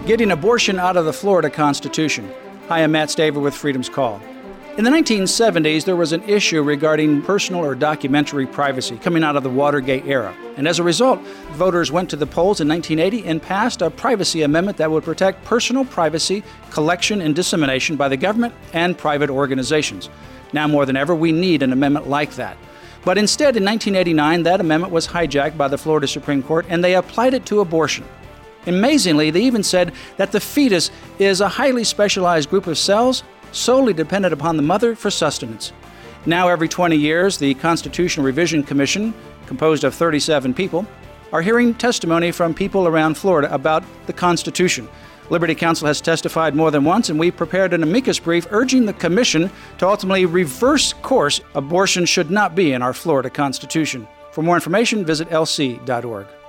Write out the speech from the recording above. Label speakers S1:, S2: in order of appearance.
S1: Getting abortion out of the Florida Constitution. Hi, I'm Matt Staver with Freedom's Call. In the 1970s, there was an issue regarding personal or documentary privacy coming out of the Watergate era. And as a result, voters went to the polls in 1980 and passed a privacy amendment that would protect personal privacy, collection, and dissemination by the government and private organizations. Now more than ever, we need an amendment like that. But instead, in 1989, that amendment was hijacked by the Florida Supreme Court, and they applied it to abortion. Amazingly, they even said that the fetus is a highly specialized group of cells solely dependent upon the mother for sustenance. Now, every 20 years, the Constitutional Revision Commission, composed of 37 people, are hearing testimony from people around Florida about the Constitution. Liberty Counsel has testified more than once, and we prepared an amicus brief urging the Commission to ultimately reverse course. Abortion should not be in our Florida Constitution. For more information, visit lc.org.